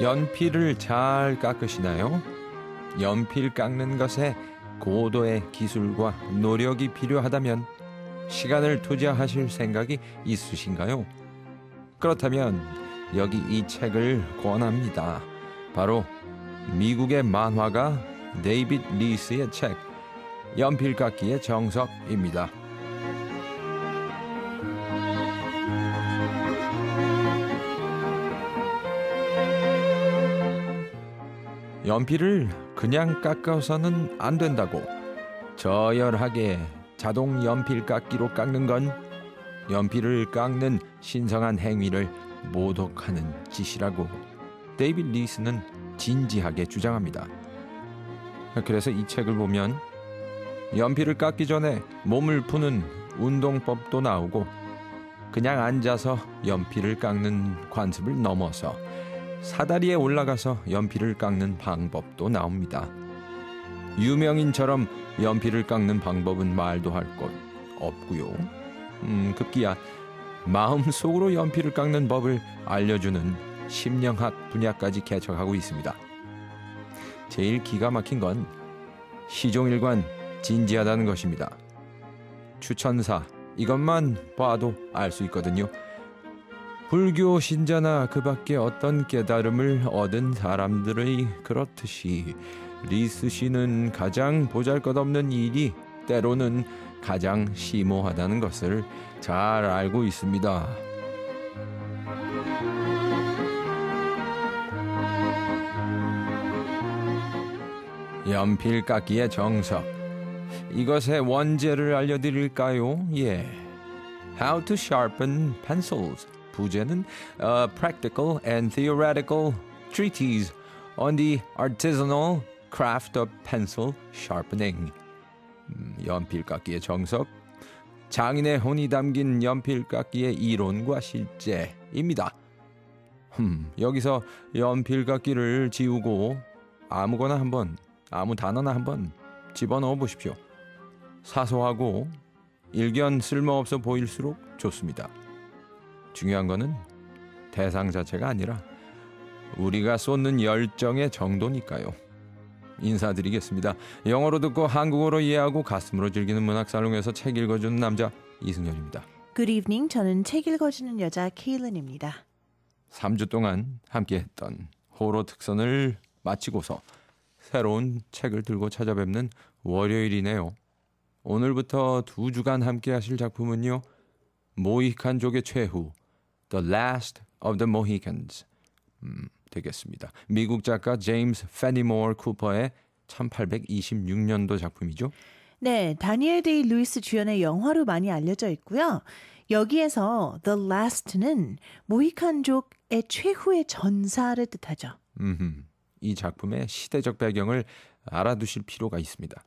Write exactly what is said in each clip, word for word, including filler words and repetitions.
연필을 잘 깎으시나요? 연필 깎는 것에 고도의 기술과 노력이 필요하다면 시간을 투자하실 생각이 있으신가요? 그렇다면 여기 이 책을 권합니다. 바로 미국의 만화가 데이빗 리스의 책 연필 깎기의 정석입니다. 연필을 그냥 깎아서는 안 된다고 저열하게 자동 연필 깎기로 깎는 건 연필을 깎는 신성한 행위를 모독하는 짓이라고 데이빗 리스는 진지하게 주장합니다. 그래서 이 책을 보면 연필을 깎기 전에 몸을 푸는 운동법도 나오고 그냥 앉아서 연필을 깎는 관습을 넘어서 사다리에 올라가서 연필을 깎는 방법도 나옵니다. 유명인처럼 연필을 깎는 방법은 말도 할 것 없고요. 음, 급기야 마음속으로 연필을 깎는 법을 알려주는 심령학 분야까지 개척하고 있습니다. 제일 기가 막힌 건 시종일관 진지하다는 것입니다. 추천사 이것만 봐도 알 수 있거든요. 불교 신자나 그 밖에 어떤 깨달음을 얻은 사람들의 그렇듯이 리스 씨는 가장 보잘것없는 일이 때로는 가장 심오하다는 것을 잘 알고 있습니다. 연필 깎기의 정석, 이것의 원제를 알려드릴까요? 예, How to Sharpen Pencils. 부제는 A Practical and Theoretical Treatise on the Artisanal Craft of Pencil Sharpening. 음, 연필 깎기의 정석, 장인의 혼이 담긴 연필 깎기의 이론과 실제입니다. 음, 여기서 연필 깎기를 지우고 아무거나 한번, 아무 단어나 한번 집어넣어 보십시오. 사소하고 일견 쓸모없어 보일수록 좋습니다. 중요한 거는 대상 자체가 아니라 우리가 쏟는 열정의 정도니까요. 인사드리겠습니다. 영어로 듣고 한국어로 이해하고 가슴으로 즐기는 문학살롱에서 책 읽어주는 남자 이승열입니다. Good evening. 저는 책 읽어주는 여자 케일런입니다. 삼 주 동안 함께했던 호러 특선을 마치고서 새로운 책을 들고 찾아뵙는 월요일이네요. 오늘부터 두 주간 함께하실 작품은요. 모히칸족의 최후 The Last of the Mohicans 음, 되겠습니다. 미국 작가 제임스 페니모어 쿠퍼의 천팔백이십육 년도 작품이죠. 네, 다니엘 데이 루이스 주연의 영화로 많이 알려져 있고요. 여기에서 The Last는 모히칸족의 최후의 전사를 뜻하죠. 음흠, 이 작품의 시대적 배경을 알아두실 필요가 있습니다.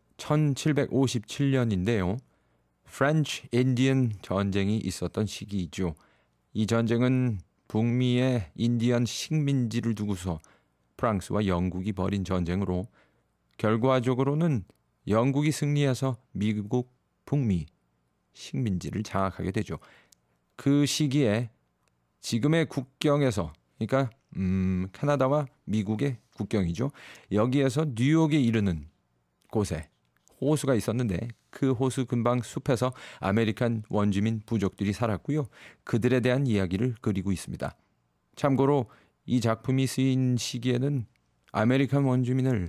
천칠백오십칠 년인데요. 프렌치 인디언 전쟁이 있었던 시기이죠. 이 전쟁은 북미의 인디언 식민지를 두고서 프랑스와 영국이 벌인 전쟁으로 결과적으로는 영국이 승리해서 미국, 북미 식민지를 장악하게 되죠. 그 시기에 지금의 국경에서, 그러니까 음, 캐나다와 미국의 국경이죠. 여기에서 뉴욕에 이르는 곳에 호수가 있었는데 그 호수 근방 숲에서 아메리칸 원주민 부족들이 살았고요. 그들에 대한 이야기를 그리고 있습니다. 참고로 이 작품이 쓰인 시기에는 아메리칸 원주민을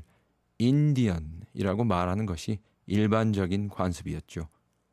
인디언이라고 말하는 것이 일반적인 관습이었죠.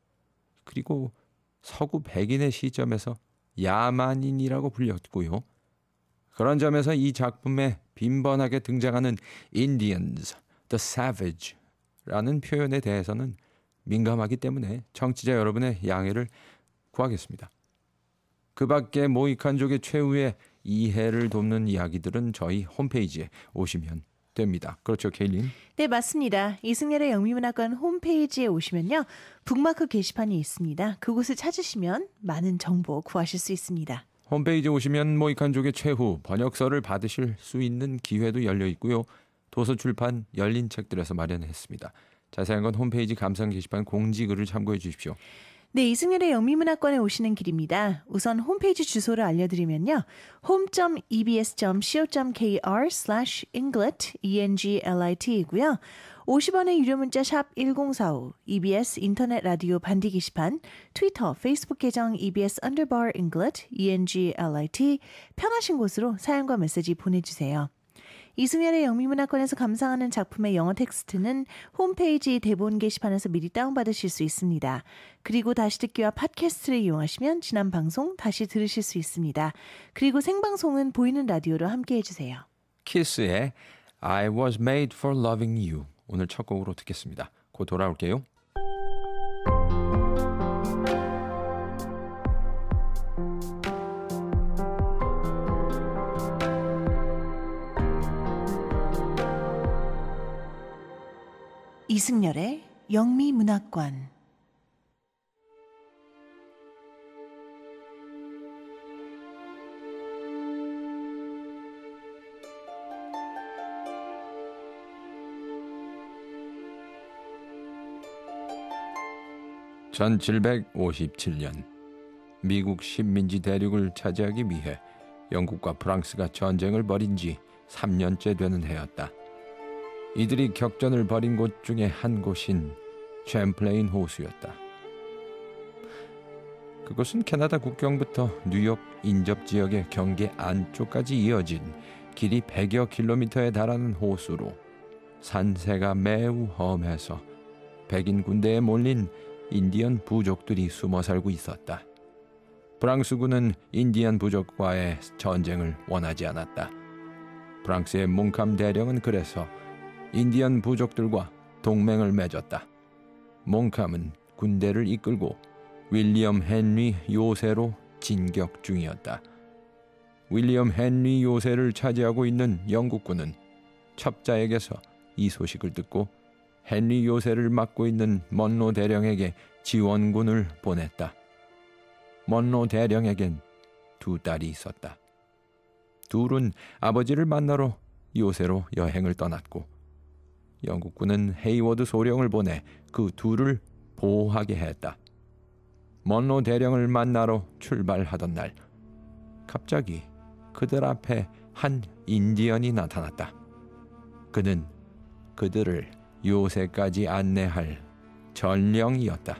그리고 서구 백인의 시점에서 야만인이라고 불렸고요. 그런 점에서 이 작품에 빈번하게 등장하는 Indians, the Savage 라는 표현에 대해서는 민감하기 때문에 청취자 여러분의 양해를 구하겠습니다. 그 밖에 모히칸족의 최후의 이해를 돕는 이야기들은 저희 홈페이지에 오시면 됩니다. 그렇죠, 케일린? 네, 맞습니다. 이승열의 영미문학관 홈페이지에 오시면요. 북마크 게시판이 있습니다. 그곳을 찾으시면 많은 정보 구하실 수 있습니다. 홈페이지에 오시면 모히칸족의 최후 번역서를 받으실 수 있는 기회도 열려 있고요. 도서출판 열린 책들에서 마련했습니다. 자세한 건 홈페이지 감상 게시판 공지글을 참고해 주십시오. 네, 이승열의 영미문학관에 오시는 길입니다. 우선 홈페이지 주소를 알려드리면요. home.ebs.co.kr slash englit, E-N-G-L-I-T 이고요. 오십 원의 유료 문자 샵 일공사오, 이비에스 인터넷 라디오 반디 게시판, 트위터, 페이스북 계정 이비에스 underbar englit, E-N-G-L-I-T 편하신 곳으로 사연과 메시지 보내주세요. 이승열의 영미문학관에서 감상하는 작품의 영어 텍스트는 홈페이지 대본 게시판에서 미리 다운받으실 수 있습니다. 그리고 다시 듣기와 팟캐스트를 이용하시면 지난 방송 다시 들으실 수 있습니다. 그리고 생방송은 보이는 라디오로 함께 해주세요. 키스의 I was made for loving you. 오늘 첫 곡으로 듣겠습니다. 곧 돌아올게요. 이승열의 영미문학관. 천칠백오십칠 년 미국 식민지 대륙을 차지하기 위해 영국과 프랑스가 전쟁을 벌인 지 삼 년째 되는 해였다. 이들이 격전을 벌인 곳 중에 한 곳인 챔플레인 호수였다. 그곳은 캐나다 국경부터 뉴욕 인접 지역의 경계 안쪽까지 이어진 길이 백여 킬로미터에 달하는 호수로 산세가 매우 험해서 백인 군대에 몰린 인디언 부족들이 숨어 살고 있었다. 프랑스군은 인디언 부족과의 전쟁을 원하지 않았다. 프랑스의 몽캄 대령은 그래서 인디언 부족들과 동맹을 맺었다. 몽캄은 군대를 이끌고 윌리엄 헨리 요새로 진격 중이었다. 윌리엄 헨리 요새를 차지하고 있는 영국군은 첩자에게서 이 소식을 듣고 헨리 요새를 맡고 있는 먼로 대령에게 지원군을 보냈다. 먼로 대령에겐 두 딸이 있었다. 둘은 아버지를 만나러 요새로 여행을 떠났고 영국군은 헤이워드 소령을 보내 그 둘을 보호하게 했다. 먼로 대령을 만나러 출발하던 날 갑자기 그들 앞에 한 인디언이 나타났다. 그는 그들을 요새까지 안내할 전령이었다.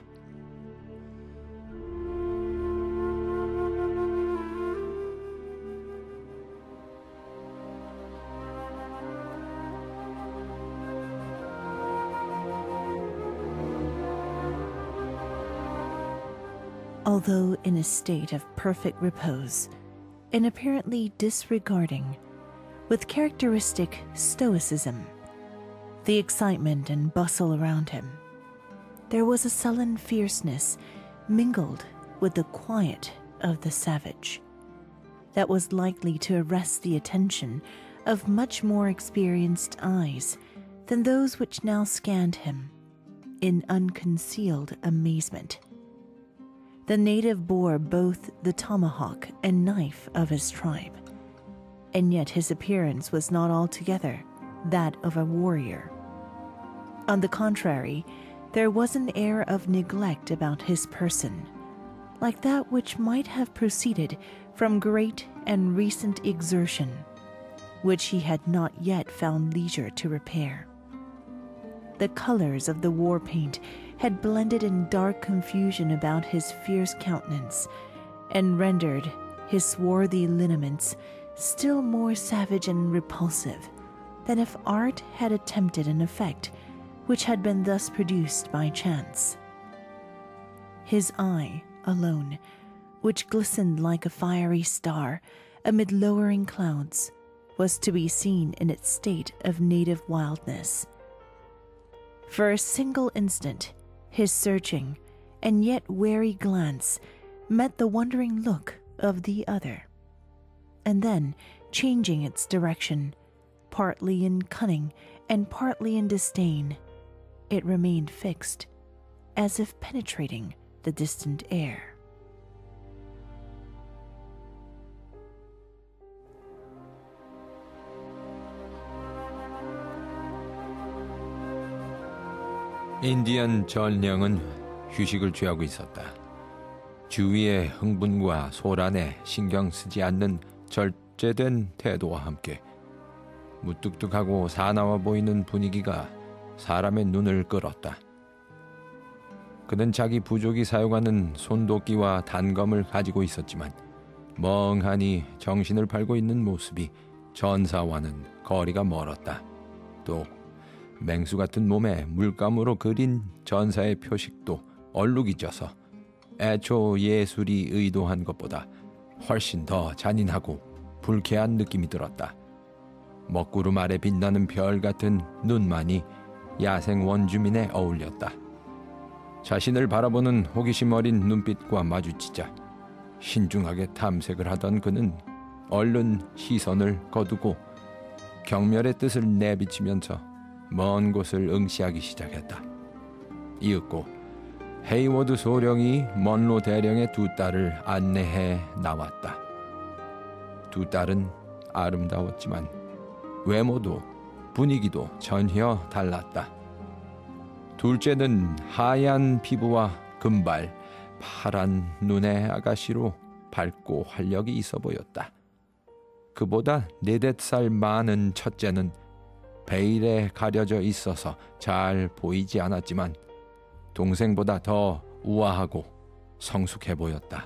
Although in a state of perfect repose, and apparently disregarding, with characteristic stoicism, the excitement and bustle around him, there was a sullen fierceness mingled with the quiet of the savage that was likely to arrest the attention of much more experienced eyes than those which now scanned him in unconcealed amazement. The native bore both the tomahawk and knife of his tribe, and yet his appearance was not altogether that of a warrior. On the contrary, there was an air of neglect about his person, like that which might have proceeded from great and recent exertion, which he had not yet found leisure to repair. The colors of the war paint had blended in dark confusion about his fierce countenance, and rendered his swarthy lineaments still more savage and repulsive than if art had attempted an effect which had been thus produced by chance. His eye alone, which glistened like a fiery star amid lowering clouds, was to be seen in its state of native wildness. For a single instant, his searching and yet wary glance met the wondering look of the other, and then, changing its direction, partly in cunning and partly in disdain, it remained fixed, as if penetrating the distant air. 인디언 전령은 휴식을 취하고 있었다. 주위의 흥분과 소란에 신경 쓰지 않는 절제된 태도와 함께 무뚝뚝하고 사나워 보이는 분위기가 사람의 눈을 끌었다. 그는 자기 부족이 사용하는 손도끼와 단검을 가지고 있었지만 멍하니 정신을 팔고 있는 모습이 전사와는 거리가 멀었다. 또 맹수 같은 몸에 물감으로 그린 전사의 표식도 얼룩이 져서 애초 예술이 의도한 것보다 훨씬 더 잔인하고 불쾌한 느낌이 들었다. 먹구름 아래 빛나는 별 같은 눈만이 야생 원주민에 어울렸다. 자신을 바라보는 호기심 어린 눈빛과 마주치자 신중하게 탐색을 하던 그는 얼른 시선을 거두고 경멸의 뜻을 내비치면서 먼 곳을 응시하기 시작했다. 이윽고 헤이워드 소령이 먼로 대령의 두 딸을 안내해 나왔다. 두 딸은 아름다웠지만 외모도 분위기도 전혀 달랐다. 둘째는 하얀 피부와 금발, 파란 눈의 아가씨로 밝고 활력이 있어 보였다. 그보다 네댓 살 많은 첫째는 베일에 가려져 있어서 잘 보이지 않았지만 동생보다 더 우아하고 성숙해 보였다.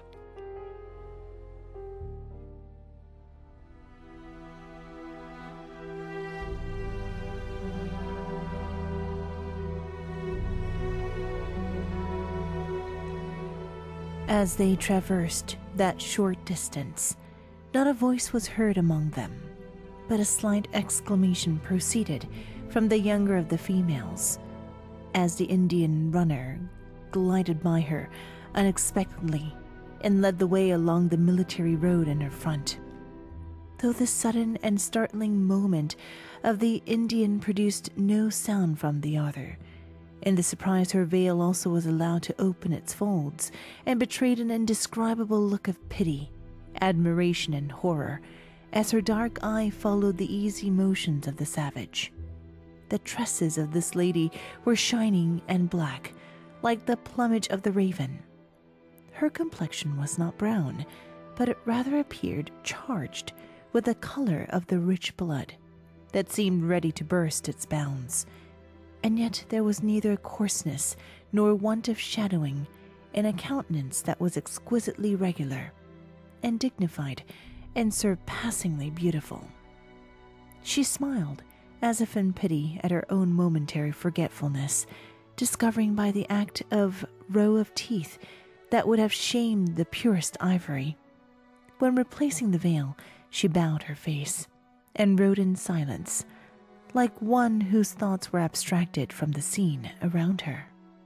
As they traversed that short distance, not a voice was heard among them, but a slight exclamation proceeded from the younger of the females, as the Indian runner glided by her unexpectedly and led the way along the military road in her front. Though the sudden and startling movement of the Indian produced no sound from the other, in the surprise her veil also was allowed to open its folds and betrayed an indescribable look of pity, admiration, and horror as her dark eye followed the easy motions of the savage. The tresses of this lady were shining and black, like the plumage of the raven. Her complexion was not brown, but it rather appeared charged with the color of the rich blood that seemed ready to burst its bounds. And yet there was neither coarseness nor want of shadowing in a countenance that was exquisitely regular and dignified and surpassingly beautiful. She smiled, as if in pity at her own momentary forgetfulness, discovering by the act of row of teeth that would have shamed the purest ivory. When replacing the veil, she bowed her face and rode in silence, like one whose thoughts were abstracted from the scene around her.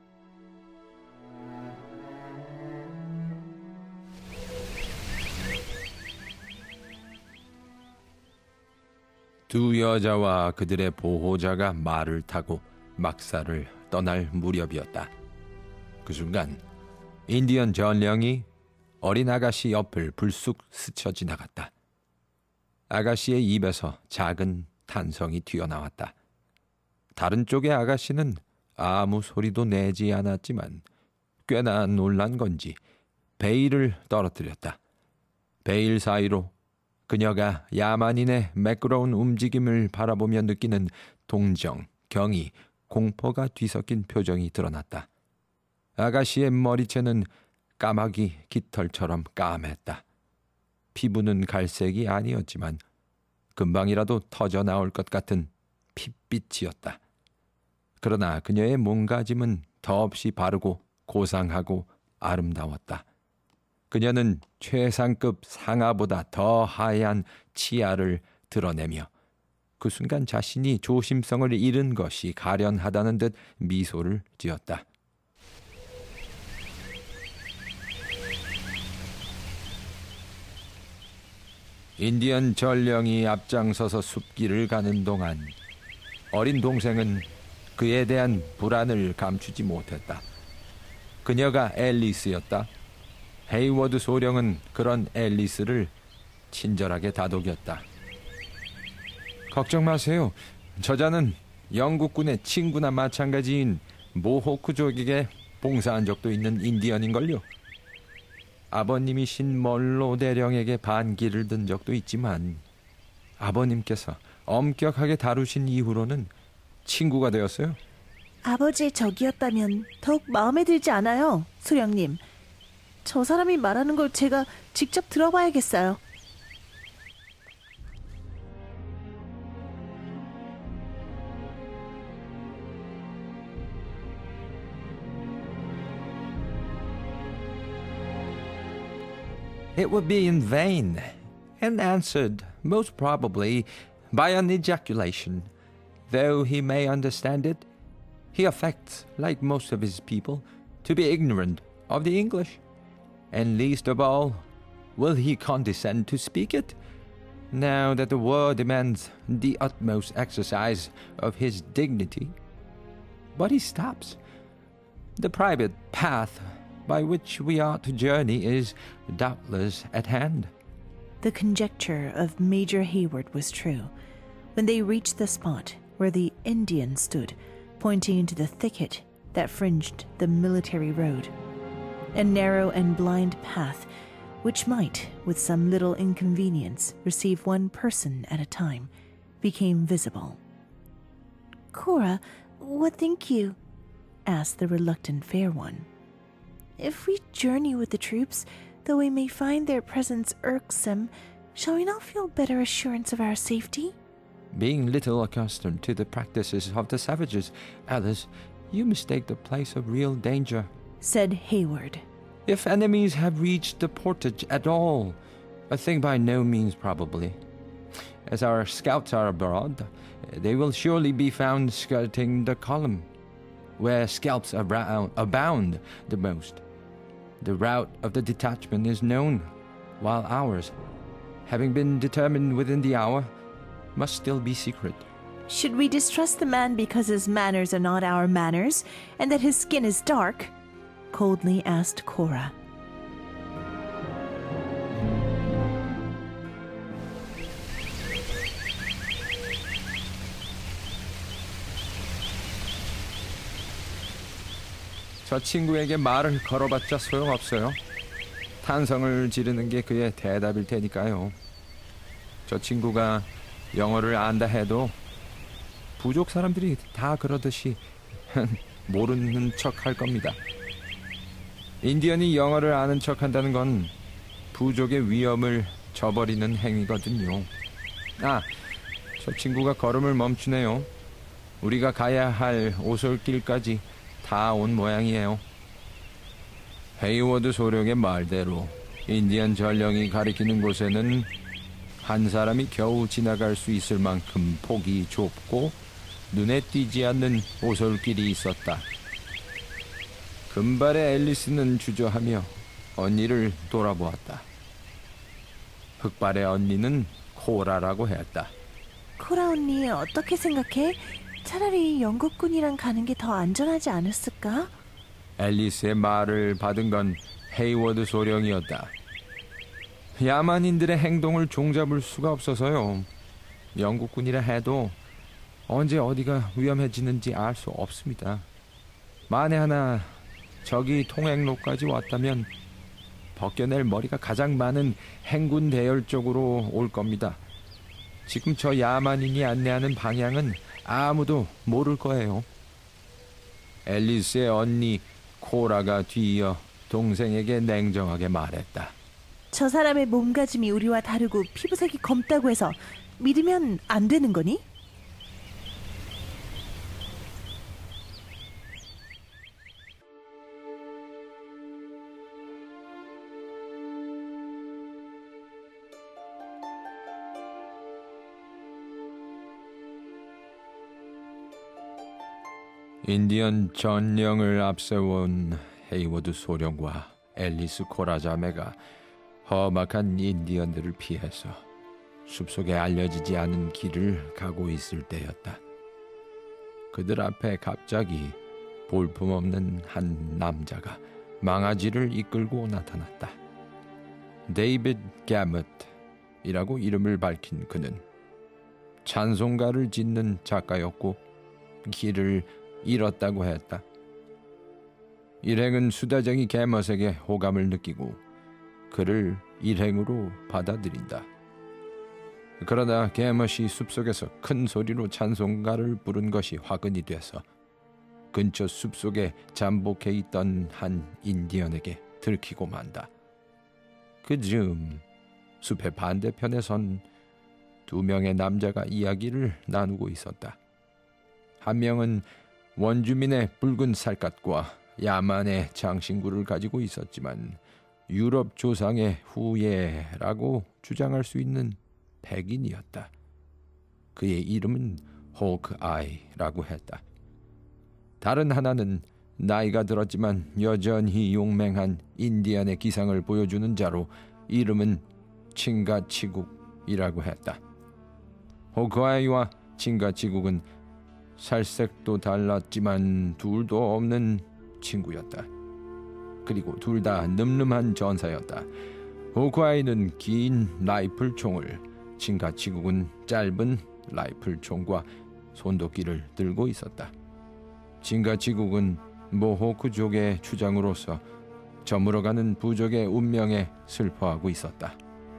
두 여자와 그들의 보호자가 말을 타고 막사를 떠날 무렵이었다. 그 순간 인디언 전령이 어린 아가씨 옆을 불쑥 스쳐 지나갔다. 아가씨의 입에서 작은 탄성이 튀어나왔다. 다른 쪽의 아가씨는 아무 소리도 내지 않았지만 꽤나 놀란 건지 베일을 떨어뜨렸다. 베일 사이로 그녀가 야만인의 매끄러운 움직임을 바라보며 느끼는 동정, 경의, 공포가 뒤섞인 표정이 드러났다. 아가씨의 머리채는 까마귀 깃털처럼 까맸다. 피부는 갈색이 아니었지만 금방이라도 터져 나올 것 같은 핏빛이었다. 그러나 그녀의 몸가짐은 더없이 바르고 고상하고 아름다웠다. 그녀는 최상급 상아보다 더 하얀 치아를 드러내며 그 순간 자신이 조심성을 잃은 것이 가련하다는 듯 미소를 지었다. 인디언 전령이 앞장서서 숲길을 가는 동안 어린 동생은 그에 대한 불안을 감추지 못했다. 그녀가 앨리스였다. 헤이워드 소령은 그런 앨리스를 친절하게 다독였다. 걱정 마세요. 저자는 영국군의 친구나 마찬가지인 모호크족에게 봉사한 적도 있는 인디언인걸요. 아버님이신 멀로 대령에게 반기를 든 적도 있지만 아버님께서 엄격하게 다루신 이후로는 친구가 되었어요. 아버지의 적이었다면 더욱 마음에 들지 않아요, 소령님. 저 사람이 말하는 걸 제가 직접 들어봐야겠어요. It would be in vain, and answered, most probably, by an ejaculation. Though he may understand it, he affects, like most of his people, to be ignorant of the English. And least of all, will he condescend to speak it, now that the war demands the utmost exercise of his dignity. But he stops. The private path by which we are to journey is doubtless at hand. The conjecture of Major Hayward was true. When they reached the spot where the Indian stood, pointing into the thicket that fringed the military road, a narrow and blind path which might, with some little inconvenience, receive one person at a time, became visible. "Cora, what think you?" asked the reluctant fair one. "If we journey with the troops, though we may find their presence irksome, shall we not feel better assurance of our safety?" Being little accustomed to the practices of the savages, Alice, you mistake the place of real danger, said Hayward. If enemies have reached the portage at all, a thing by no means probably. As our scouts are abroad, they will surely be found skirting the column, where scalps abou- abound the most. The route of the detachment is known, while ours, having been determined within the hour, must still be secret. Should we distrust the man because his manners are not our manners, and that his skin is dark? Coldly asked Cora. 저 친구에게 말을 걸어봤자 소용없어요. 탄성을 지르는 게 그의 대답일 테니까요. 저 친구가 영어를 안다 해도 부족 사람들이 다 그러듯이 모르는 척 할 겁니다. 인디언이 영어를 아는 척 한다는 건 부족의 위험을 저버리는 행위거든요. 아, 저 친구가 걸음을 멈추네요. 우리가 가야 할 오솔길까지 다 온 모양이에요. 헤이워드 소령의 말대로 인디언 전령이 가리키는 곳에는 한 사람이 겨우 지나갈 수 있을 만큼 폭이 좁고 눈에 띄지 않는 오솔길이 있었다. 금발의 앨리스는 주저하며 언니를 돌아보았다. 흑발의 언니는 코라라고 했다. 코라 언니 어떻게 생각해? 차라리 영국군이랑 가는 게 더 안전하지 않았을까? 앨리스의 말을 받은 건 헤이워드 소령이었다. 야만인들의 행동을 종잡을 수가 없어서요. 영국군이라 해도 언제 어디가 위험해지는지 알 수 없습니다. 만에 하나 적이 통행로까지 왔다면 벗겨낼 머리가 가장 많은 행군 대열 쪽으로 올 겁니다. 지금 저 야만인이 안내하는 방향은 아무도 모를 거예요. 앨리스의 언니 코라가 뒤이어 동생에게 냉정하게 말했다. 저 사람의 몸가짐이 우리와 다르고 피부색이 검다고 해서 믿으면 안 되는 거니? 인디언 전령을 앞세운 헤이워드 소령과 앨리스 코라 자매가 험악한 인디언들을 피해서 숲속에 알려지지 않은 길을 가고 있을 때였다. 그들 앞에 갑자기 볼품없는 한 남자가 망아지를 이끌고 나타났다. 데이비드 게럿이라고 이름을 밝힌 그는 찬송가를 짓는 작가였고 길을 잃었다고 했다. 일행은 수다쟁이 게럿에게 호감을 느끼고 그를 일행으로 받아들인다. 그러다 게머시 숲속에서 큰 소리로 찬송가를 부른 것이 화근이 돼서 근처 숲속에 잠복해 있던 한 인디언에게 들키고 만다. 그 즈음 숲의 반대편에 선 두 명의 남자가 이야기를 나누고 있었다. 한 명은 원주민의 붉은 살갗과 야만의 장신구를 가지고 있었지만 유럽 조상의 후예라고 주장할 수 있는 백인이었다. 그의 이름은 호크아이라고 했다. 다른 하나는 나이가 들었지만 여전히 용맹한 인디안의 기상을 보여주는 자로 이름은 칭가치국이라고 했다. 호크아이와 칭가치국은 살색도 달랐지만 둘도 없는 친구였다. 그리고 둘 다 늠름한 전사였다. 호크아이는 긴 라이플 총을, 칭가치국은 짧은 라이플 총과 손도끼를 들고 있었다. 칭가치국은 모호크족의 추장으로서 저물어가는 부족의 운명에 슬퍼하고 있었다.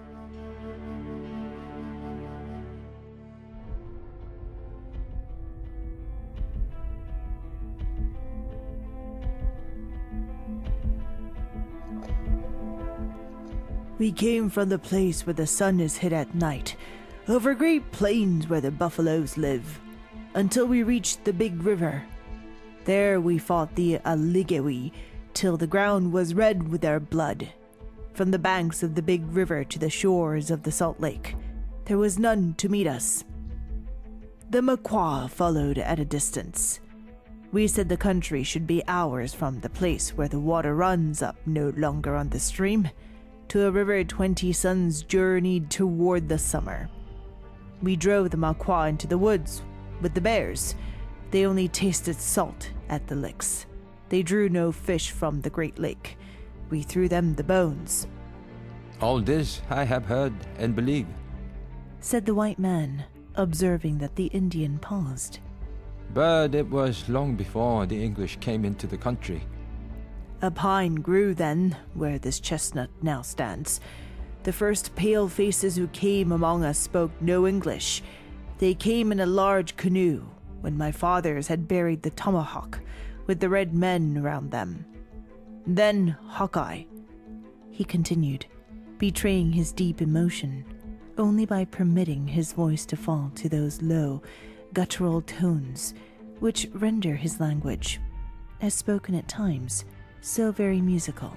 We came from the place where the sun is hid at night, over great plains where the buffaloes live, until we reached the big river. There we fought the Aligewi till the ground was red with their blood. From the banks of the big river to the shores of the salt lake, there was none to meet us. The Makwa followed at a distance. We said the country should be ours from the place where the water runs up no longer on the stream, to a river twenty suns journeyed toward the summer. We drove the Makwa into the woods with the bears. They only tasted salt at the licks. They drew no fish from the great lake. We threw them the bones. All this I have heard and believe, said the white man, observing that the Indian paused. But it was long before the English came into the country. A pine grew then, where this chestnut now stands. The first pale faces who came among us spoke no English. They came in a large canoe, when my fathers had buried the tomahawk, with the red men around them. Then Hawkeye, he continued, betraying his deep emotion, only by permitting his voice to fall to those low, guttural tones which render his language, as spoken at times, so very musical.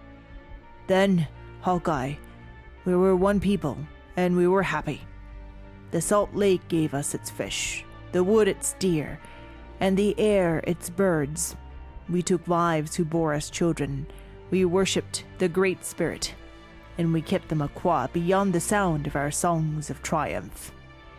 Then, Hawkeye, we were one people, and we were happy. The salt lake gave us its fish, the wood its deer, and the air its birds. We took wives who bore us children. We worshipped the Great Spirit, and we kept the Makwa beyond the sound of our songs of triumph.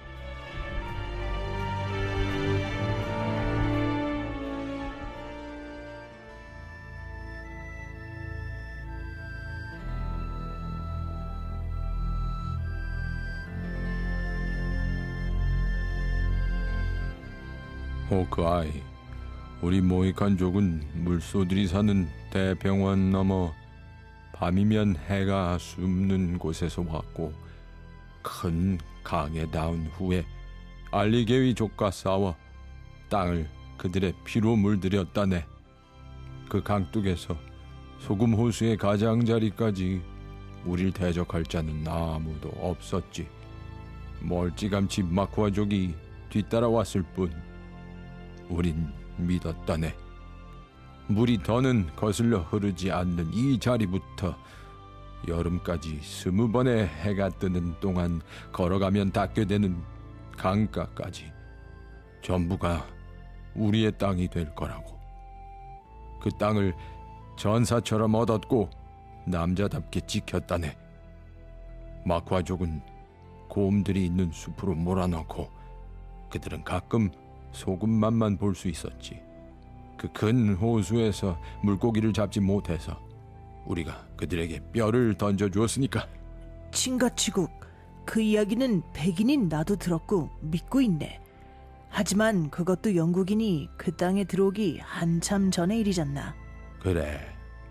호크아이, 우리 모히칸족은 물소들이 사는 대병원 넘어 밤이면 해가 숨는 곳에서 왔고 큰 강에 닿은 후에 알리게위족과 싸워 땅을 그들의 피로 물들였다네. 그 강둑에서 소금 호수의 가장자리까지 우릴 대적할 자는 아무도 없었지. 멀찌감치 마쿠아족이 뒤따라왔을 뿐 우린 믿었다네. 물이 더는 거슬러 흐르지 않는 이 자리부터 여름까지 스무 번의 해가 뜨는 동안 걸어가면 닿게 되는 강가까지 전부가 우리의 땅이 될 거라고. 그 땅을 전사처럼 얻었고 남자답게 지켰다네. 마쿠아족은 곰들이 있는 숲으로 몰아넣고 그들은 가끔 소금만만 볼 수 있었지. 그 큰 호수에서 물고기를 잡지 못해서 우리가 그들에게 뼈를 던져주었으니까. 칭가치국, 그 이야기는 백인인 나도 들었고 믿고 있네. 하지만 그것도 영국인이 그 땅에 들어오기 한참 전의 일이잖나. 그래,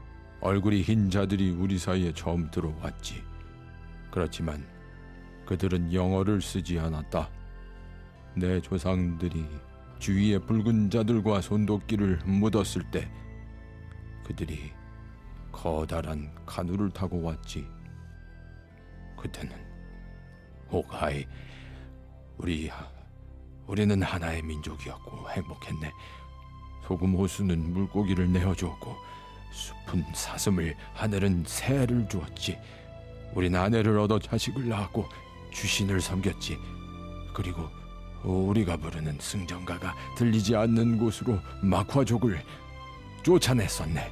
얼굴이 흰 자들이 우리 사이에 처음 들어왔지. 그렇지만 그들은 영어를 쓰지 않았다. 내 조상들이 주위의 붉은 자들과 손도끼를 묻었을 때 그들이 커다란 카누를 타고 왔지. 그때는 호가이, 우리 우리는 하나의 민족이었고 행복했네. 소금 호수는 물고기를 내어주었고 숲은 사슴을, 하늘은 새를 주었지. 우린 아내를 얻어 자식을 낳았고 주신을 섬겼지. 그리고 우리가 부르는 승전가가 들리지 않는 곳으로 마쿠아족을 쫓아냈었네.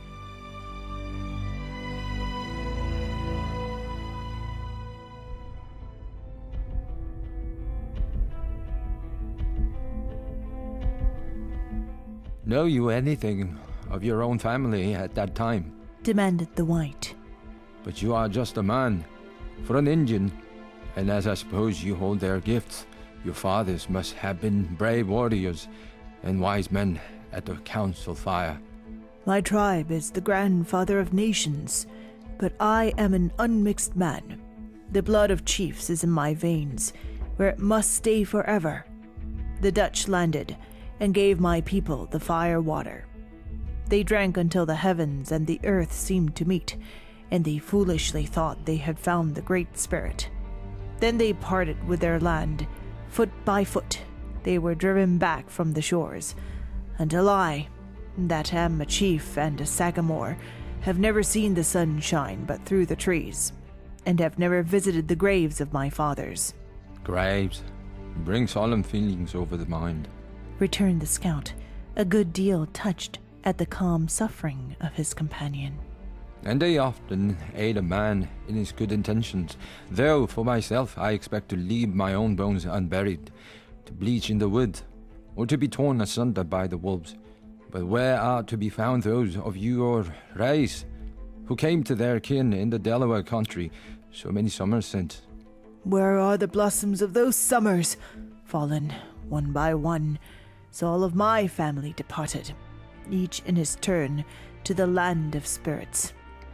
Know you anything of your own family at that time? demanded the white. But you are just a man, for an Indian, and as I suppose you hold their gifts, your fathers must have been brave warriors and wise men at the council fire. My tribe is the grandfather of nations, but I am an unmixed man. The blood of chiefs is in my veins, where it must stay forever. The Dutch landed and gave my people the fire water. They drank until the heavens and the earth seemed to meet, and they foolishly thought they had found the Great Spirit. Then they parted with their land. Foot by foot, they were driven back from the shores, until I, that am a chief and a sagamore, have never seen the sun shine but through the trees, and have never visited the graves of my fathers. Graves bring solemn feelings over the mind, returned the scout, a good deal touched at the calm suffering of his companion. And they often aid a man in his good intentions, though for myself I expect to leave my own bones unburied, to bleach in the wood, or to be torn asunder by the wolves. But where are to be found those of your race who came to their kin in the Delaware country so many summers since? Where are the blossoms of those summers? Fallen one by one, so all of my family departed, each in his turn, to the land of spirits.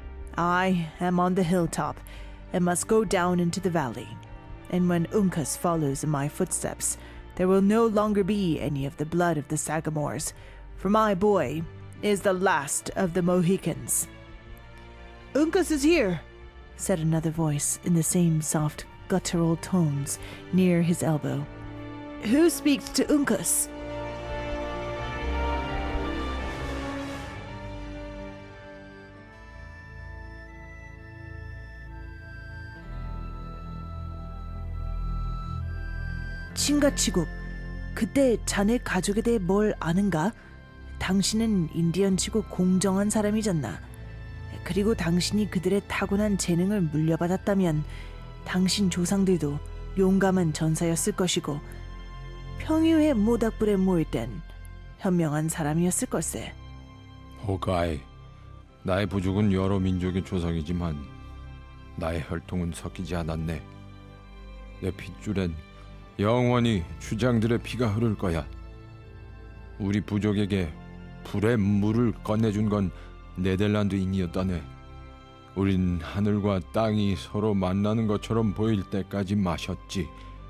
I am on the hilltop and must go down into the valley, and when Uncas follows in my footsteps, there will no longer be any of the blood of the Sagamores, for my boy is the last of the Mohicans. Uncas is here, said another voice in the same soft, guttural tones near his elbow. Who speaks to Uncas? 친가치국, 그때 자네 가족에 대해 뭘 아는가? 당신은 인디언 치고 공정한 사람이잖나. 그리고 당신이 그들의 타고난 재능을 물려받았다면 당신 조상들도 용감한 전사였을 것이고 평유의 모닥불에 모일 땐 현명한 사람이었을 걸세. 호가이, 나의 부족은 여러 민족의 조상이지만 나의 혈통은 섞이지 않았네. 내 핏줄엔 영원히 추장들의 피가 흐를 거야. 우리 부족에게 불의 물을 건네준 건 네덜란드인이었다네. 우린 하늘과 땅이 서로 만나는 것처럼 보일 때까지 마셨지.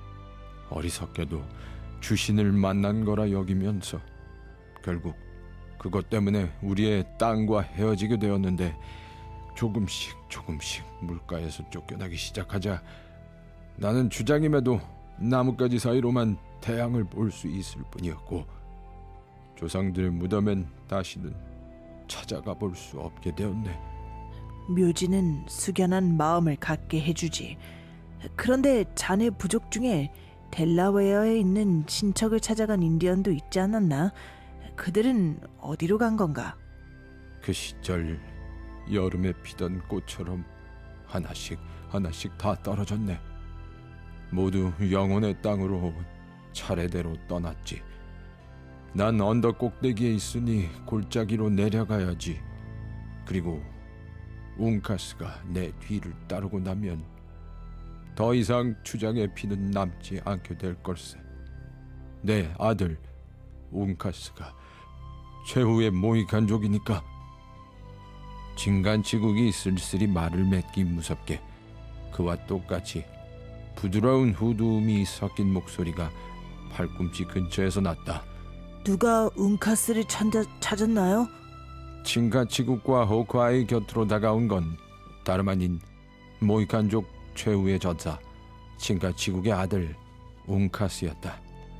어리석게도 주신을 만난 거라 여기면서 결국 그것 때문에 우리의 땅과 헤어지게 되었는데 조금씩 조금씩 물가에서 쫓겨나기 시작하자 나는 주장임에도 나뭇가지 사이로만 태양을 볼 수 있을 뿐이었고 조상들의 무덤엔 다시는 찾아가 볼 수 없게 되었네. 묘지는 숙연한 마음을 갖게 해주지. 그런데 자네 부족 중에 델라웨어에 있는 친척을 찾아간 인디언도 있지 않았나? 그들은 어디로 간 건가? 그 시절 여름에 피던 꽃처럼 하나씩 하나씩 다 떨어졌네. 모두 영혼의 땅으로 차례대로 떠났지. 난 언덕 꼭대기에 있으니 골짜기로 내려가야지. 그리고 웅카스가 내 뒤를 따르고 나면 더 이상 추장의 피는 남지 않게 될 걸세. 내 아들 웅카스가 최후의 모히칸족이니까. 진간치국이 쓸쓸히 말을 맺기 무섭게 그와 똑같이 부드러운 후두음이 섞인 목소리가 팔꿈치 근처에서 났다. 누가 운카스를 찾아, 찾았나요? 진간치국과 호크아이 곁으로 다가온 건 다름 아닌 모히칸족 최후의 전사 진간치국의 아들 운카스였다.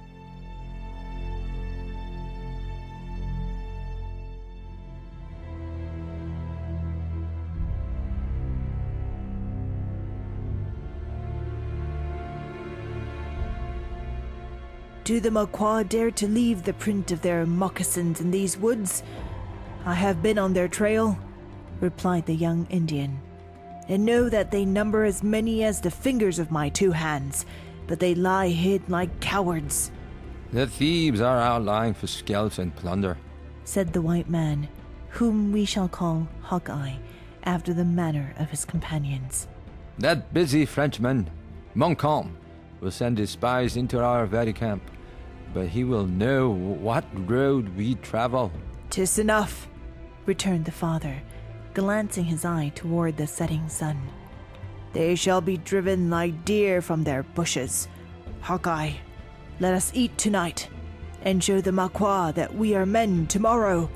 Do the Makwa dare to leave the print of their moccasins in these woods? I have been on their trail, replied the young Indian, and know that they number as many as the fingers of my two hands, but they lie hid like cowards. The thieves are out lying for scalps and plunder, said the white man, whom we shall call Hawkeye, after the manner of his companions. That busy Frenchman, Montcalm, will send his spies into our very camp, but he will know what road we travel. 'Tis enough, returned the father, glancing his eye toward the setting sun. They shall be driven like deer from their bushes. Hawkeye, let us eat tonight, and show the Makwa that we are men tomorrow.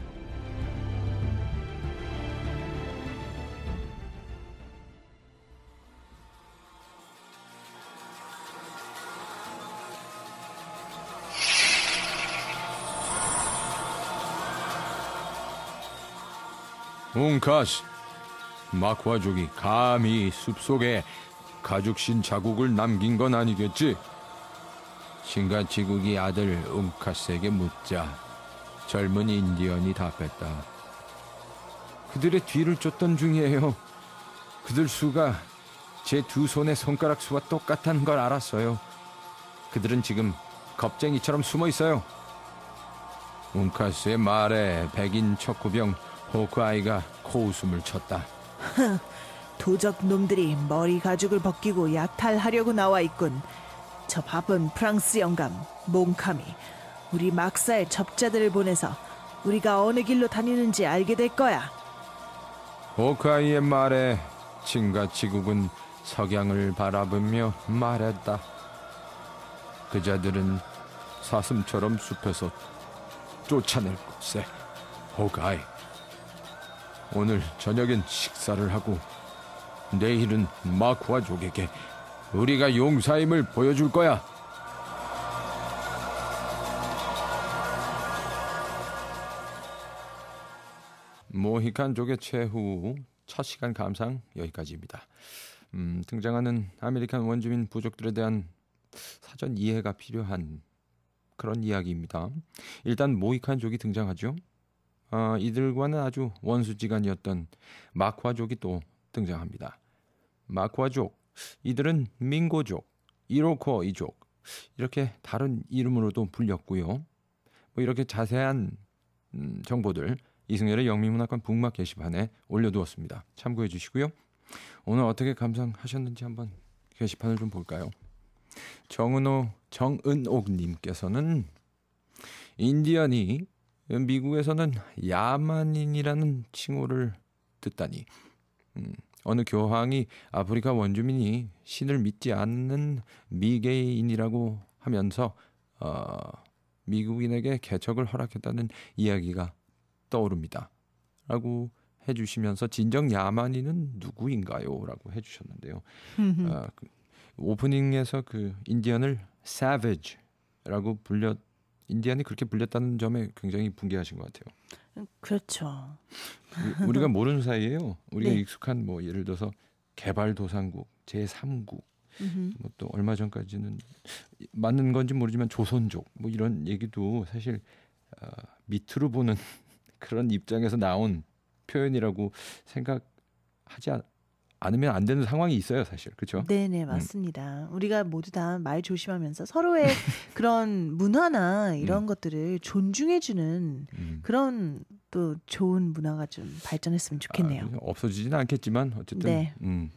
운카스, 마쿠아족이 감히 숲속에 가죽신 자국을 남긴 건 아니겠지? 진간치국이 아들 운카스에게 묻자 젊은 인디언이 답했다. 그들의 뒤를 쫓던 중이에요. 그들 수가 제 두 손의 손가락 수와 똑같다는 걸 알았어요. 그들은 지금 겁쟁이처럼 숨어 있어요. 운카스의 말에 백인 척후병 호크아이가 코웃음을 쳤다. 도적 놈들이 머리 가죽을 벗기고 약탈하려고 나와 있군. 저 바쁜 프랑스 영감 몽캄이 우리 막사에 접자들을 보내서 우리가 어느 길로 다니는지 알게 될 거야. 호크아이의 말에 진가치국은 석양을 바라보며 말했다. 그자들은 사슴처럼 숲에서 쫓아낼 것에 호크아이, 오늘 저녁엔 식사를 하고 내일은 마쿠아족에게 우리가 용사임을 보여줄 거야. 모히칸족의 최후 첫 시간 감상 여기까지입니다. 음, 등장하는 아메리칸 원주민 부족들에 대한 사전 이해가 필요한 그런 이야기입니다. 일단 모히칸족이 등장하죠. 어, 이들과는 아주 원수지간이었던 마쿠아족이 또 등장합니다. 마쿠아족, 이들은 민고족, 이로코이족 이렇게 다른 이름으로도 불렸고요. 뭐 이렇게 자세한 음, 정보들 이승열의 영미문학관 북막 게시판에 올려두었습니다. 참고해 주시고요. 오늘 어떻게 감상하셨는지 한번 게시판을 좀 볼까요? 정은호, 정은옥님께서는 인디언이 미국에서는 야만인이라는 칭호를 듣다니 음, 어느 교황이 아프리카 원주민이 신을 믿지 않는 미개인이라고 하면서 어, 미국인에게 개척을 허락했다는 이야기가 떠오릅니다. 라고 해주시면서 진정 야만인은 누구인가요? 라고 해주셨는데요. 어, 그, 오프닝에서 그 인디언을 savage라고 불려 인디언이 그렇게 불렸다는 점에 굉장히 분개하신 것 같아요. 그렇죠. 우리가 모르는 사이에요. 우리가 네. 익숙한 뭐 예를 들어서 개발도상국, 제삼국, 뭐 또 얼마 전까지는 맞는 건지 모르지만 조선족 뭐 이런 얘기도 사실 어, 밑으로 보는 그런 입장에서 나온 표현이라고 생각하지 않, 않으면 안 되는 상황이 있어요, 사실. 그렇죠? 네네, 맞습니다. 음. 우리가 모두 다 말 조심하면서 서로의 그런 문화나 이런 음. 것들을 존중해주는 음. 그런 또 좋은 문화가 좀 발전했으면 좋겠네요. 아, 없어지지는 않겠지만 어쨌든 네. 음.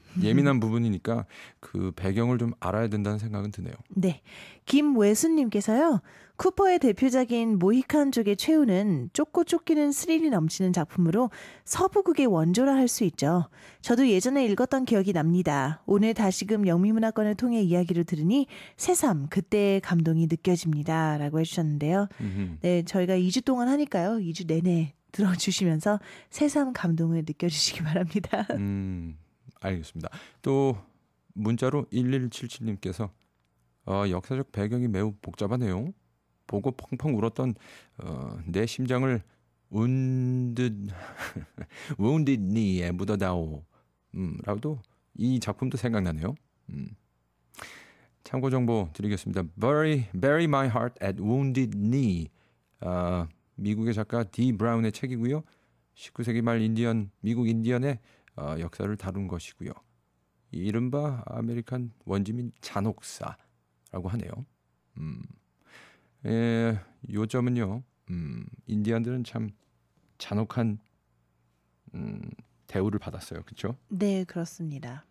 예민한 부분이니까 그 배경을 좀 알아야 된다는 생각은 드네요. 네, 김외수님께서요. 쿠퍼의 대표작인 모히칸족의 최후는 쫓고 쫓기는 스릴이 넘치는 작품으로 서부극의 원조라 할 수 있죠. 저도 예전에 읽었던 기억이 납니다. 오늘 다시금 영미문화권을 통해 이야기를 들으니 새삼 그때의 감동이 느껴집니다. 라고 해주셨는데요. 음흠. 네, 저희가 이 주 동안 하니까요. 이 주 내내 들어주시면서 새삼 감동을 느껴주시기 바랍니다. 음, 알겠습니다. 또 문자로 일일칠칠님께서 어, 역사적 배경이 매우 복잡하네요. 보고 펑펑 울었던 어, 내 심장을 wounded, wounded knee에 묻어다오. 음, 라고도 이 작품도 생각나네요. 음. 참고 정보 드리겠습니다. Bury, Bury My Heart at Wounded Knee. 어, 미국의 작가 디 브라운의 책이고요. 십구 세기 말 인디언, 미국 인디언의 어, 역사를 다룬 것이고요. 이른바 아메리칸 원주민 잔혹사라고 하네요. 음. 예, 요점은요. 음, 인디언들은 참 잔혹한 음, 대우를 받았어요. 그렇죠? 네, 그렇습니다.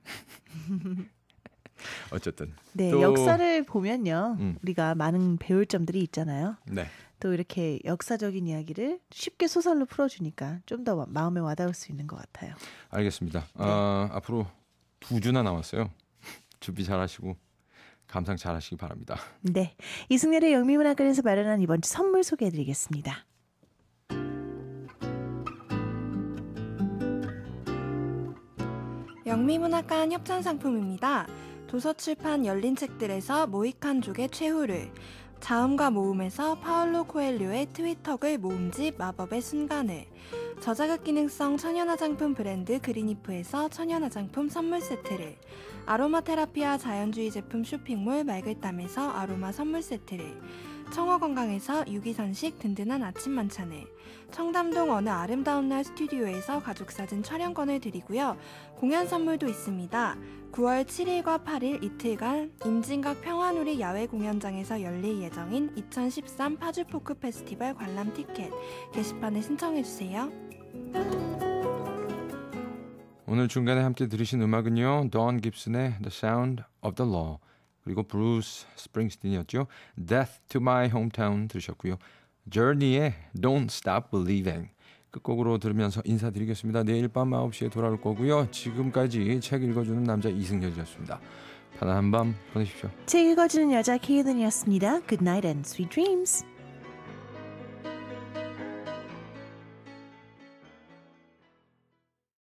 어쨌든 네, 또, 역사를 보면요. 음. 우리가 많은 배울 점들이 있잖아요. 네. 또 이렇게 역사적인 이야기를 쉽게 소설로 풀어주니까 좀 더 마음에 와닿을 수 있는 것 같아요. 알겠습니다. 네. 어, 앞으로 두 주나 남았어요. 준비 잘하시고 감상 잘하시기 바랍니다. 네, 이승열의 영미문학관에서 마련한 이번 주 선물 소개해드리겠습니다. 영미문학관 협찬 상품입니다. 도서출판 열린 책들에서 모히칸족의 최후를, 자음과 모음에서 파울로 코엘료의 트위턱을 모음집 마법의 순간을, 저자극 기능성 천연 화장품 브랜드 그린이프에서 천연 화장품 선물 세트를, 아로마 테라피와 자연주의 제품 쇼핑몰 맑을땀에서 아로마 선물 세트를, 청어건강에서 유기선식 든든한 아침 만찬을, 청담동 어느 아름다운 날 스튜디오에서 가족사진 촬영권을 드리고요. 공연 선물도 있습니다. 구월 칠일과 팔일 이틀간 임진각 평화누리 야외 공연장에서 열릴 예정인 이천십삼 파주포크 페스티벌 관람 티켓 게시판에 신청해주세요. 오늘 중간에 함께 들으신 음악은요. 돈 깁슨의 The Sound of the Law, 그리고 브루스 스프링스틴이었죠. Death to My Hometown 들으셨고요. Journey의 Don't Stop Believing 끝곡으로 들으면서 인사드리겠습니다. 내일 밤 아홉 시에 돌아올 거고요. 지금까지 책 읽어주는 남자 이승열이었습니다. 편안한 밤 보내십시오. 책 읽어주는 여자 케이든이었습니다. Good night and sweet dreams.